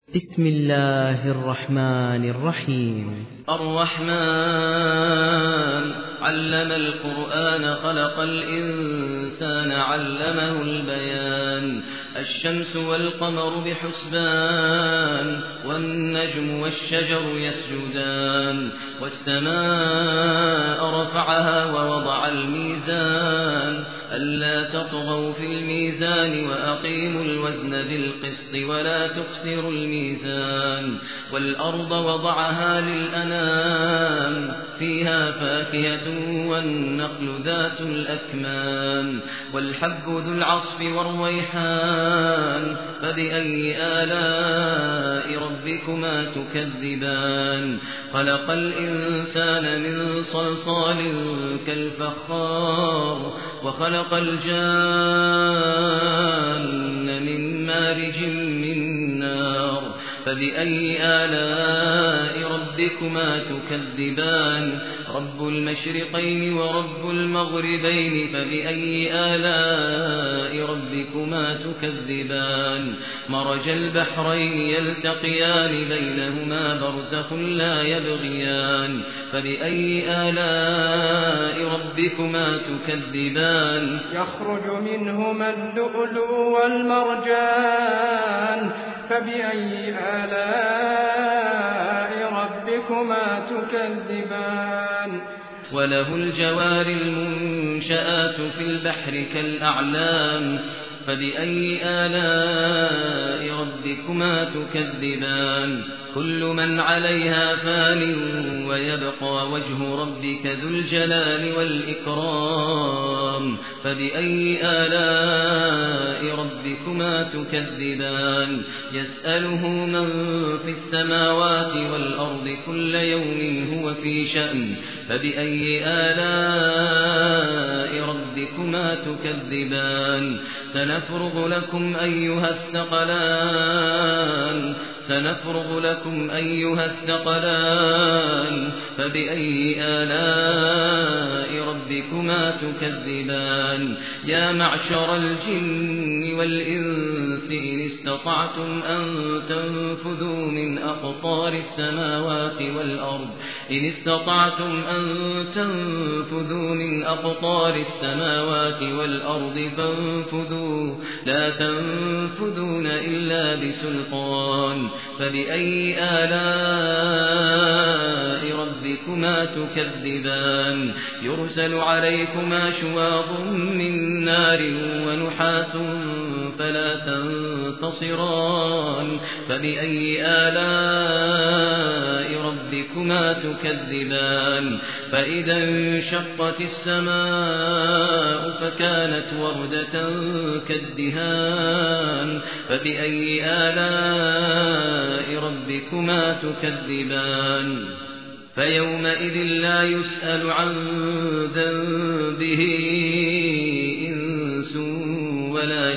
بسم الله الرحمن الرحيم. الرحمن علم القرآن خلق الإنسان علمه البيان. الشمس والقمر بحسبان والنجم والشجر يسجدان والسماء رفعها ووضع الميزان ألا تطغوا في الميزان وأقيموا الوزن بالقسط ولا تخسروا الميزان. والأرض وضعها للأنام فيها فاكهة والنخل ذات الأكمام والحب ذو العصف والريحان فبأي آلاء ربكما تكذبان. خلق الإنسان من صلصال كالفخار وخلق الجان من مارج من نار فبأي آلاء ربكما تكذبان. رب المشرقين ورب المغربين فبأي آلاء ربكما تكذبان. مرج البحرين يلتقيان بينهما برزخ لا يبغيان فبأي آلاء ربكما تكذبان. يخرج منهما اللؤلؤ والمرجان فبأي آلاء ربكما تكذبان. وله الجوار المنشآت في البحر كالأعلام فبأي آلاء ربكما تكذبان. كل من عليها فان ويبقى وجه ربك ذو الجلال والإكرام فبأي آلاء ربكما تكذبان. يسأله من في السماوات والأرض كل يوم هو في شأن فبأي آلاء ربكما تكذبان. سنفرغ لكم أيها الثقلان فبأي آلاء ربكما تكذبان. يا معشر الجن والإنس إن استطعتم أن تنفذوا من أقطار السماوات والأرض فانفذوا لا تنفذون إلا بسلطان فبأي آلاء ربكما تكذبان. يرسل عليكما شواظ من نار ونحاس فلا تنتصران فبأي آلاء ربكما تكذبان. فإذا انشقت السماء فكانت وردة كالدهان فبأي آلاء ربكما تكذبان. فيومئذ لا يسأل عن ذنبه إنس ولا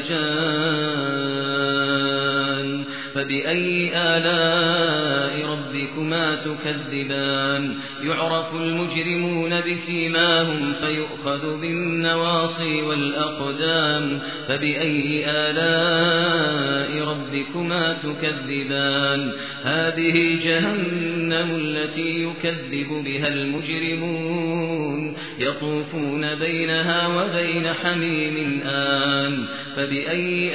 جان فبأي آلاء ربكما تكذبان. يعرف المجرمون بسيماهم فيؤخذ بالنواصي والأقدام فبأي آلاء ربكما تكذبان. هذه جهنم التي يكذب بها المجرمون يطوفون بينها وبين حميم آن فبأي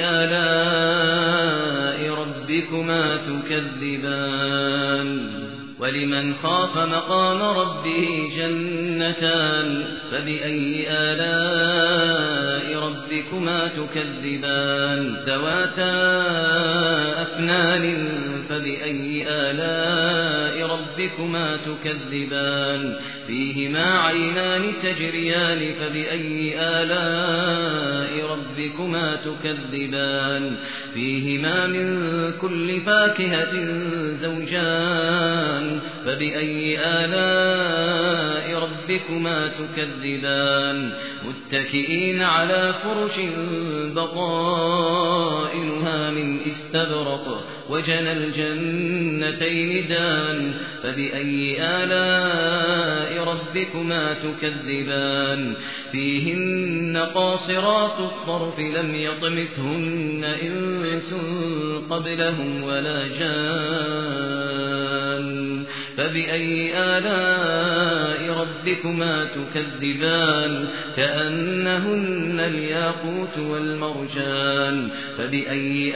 آلاء ربكما تكذبان. ولمن خاف مقام ربه جنتان فبأي آلاء ربكما تكذبان. ذواتا أفنان فبأي آلاء ربكما تكذبان. فيهما عينان تجريان فبأي آلاء ربكما تكذبان. فيهما من كل فاكهة زوجان فبأي آلاء ربكما تكذبان. متكئين على فرش بطائنها من استبرق وجنى الجنتين دان فبأي آلاء ربكما تكذبان فيهن قاصرات الطرف لم يطمثهن إنس قبلهم ولا جان فبأي آلاء ربكما تكذبان كأنهن الياقوت والمرجان فبأي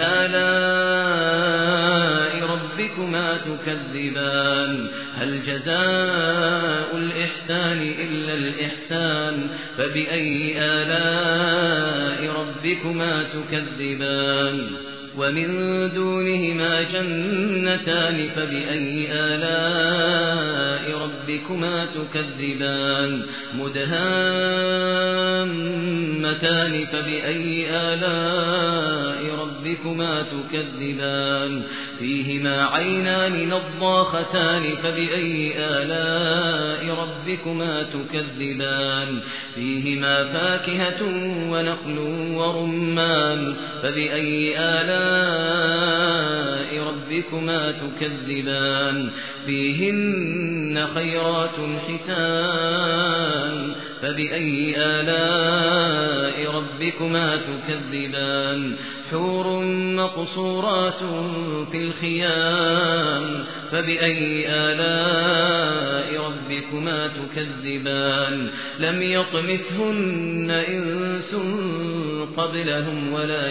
آلاء ربكما تكذبان هل جزاء الإحسان إلا الإحسان فبأي آلاء ربكما تكذبان ومن دونهما جنتان فبأي آلاء ربكما تكذبان مدهامتان فبأي آلاء ربكما تكذبان فيهما عينان نضاختان فبأي آلاء ربكما تكذبان فيهما فاكهة ونخل ورمان فبأي آلاء ربكما تكذبان فيهن خيرات حسان فبأي آلاء ربكما تكذبان حور مقصورات في الخيام فبأي آلاء ربكما تكذبان لم يطمثهن إنس قبلهم ولا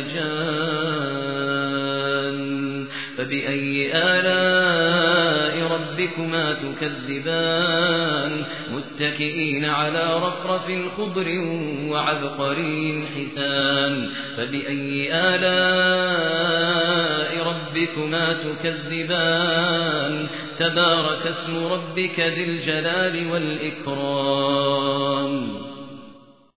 جان فبأي آلاء ربكما تكذبان متكئين على رفرف خضر وعبقري حسان فبأي آلاء ربكما تكذبان تبارك اسم ربك ذي الجلال والإكرام